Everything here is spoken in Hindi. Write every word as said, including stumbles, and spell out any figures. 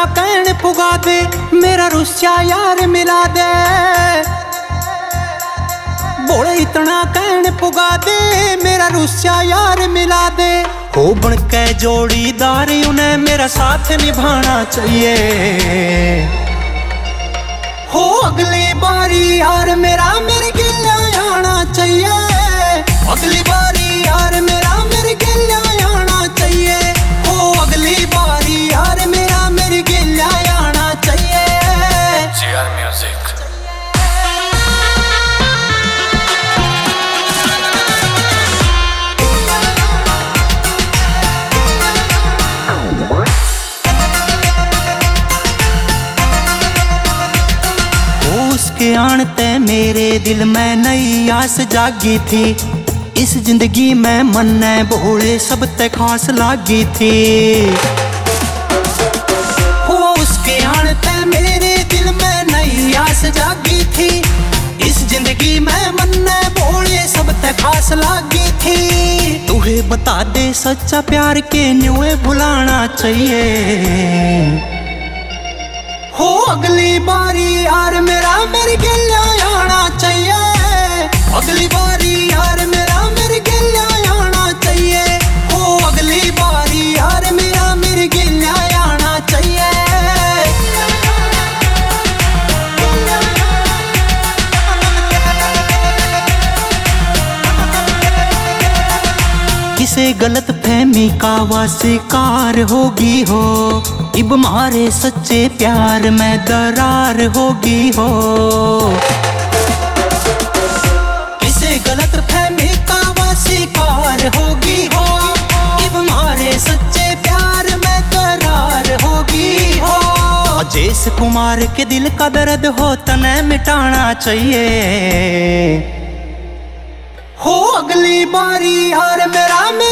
कहन पुगा दे, मेरा रुस्या यार मिला दे। बोले इतना कहन पुगा दे, मेरा रुस्या यार मिला दे। हो बन के जोड़ीदार उन्हें मेरा साथ निभाना चाहिए। हो अगली बारी यार मेरा मेरे गिल्ला आना चाहिए। अगली बारी यार मेरा मेरे गिल्ला आना चाहिए। हो अगली बारी यार मेरा मेरे गिल्ला आना चाहिए। GR music. उसके आनते मेरे दिल में नई आस जागी थी। इस जिंदगी में मन्ने बोले सब ते खास लागी थी। हो उसके आनते मेरे दिल में नई आस जागी थी। इस जिंदगी में मन्ने बोले सब ते खास लागी थी। तुहे बता दे सच्चा प्यार के न्यूए भुलाना चाहिए। हो अगली बारी यार मेरा मेरे गिल्ला आना चाहिए। अगली बारी यार मेरा मेरे गिल्ला आना चाहिए। हो अगली बारी यार मेरा मेरे गिल्ला आना चाहिए। किसे गलत फहमी का वा शिकार होगी हो। इब मारे सच्चे प्यार में दरार होगी हो। किसे गलत फहमी का वा शिकार होगी हो। इब मारे सच्चे प्यार में दरार होगी हो। अजेश कुमार के दिल का दर्द हो तने मिटाना चाहिए। हो अगली बारी यार मेरा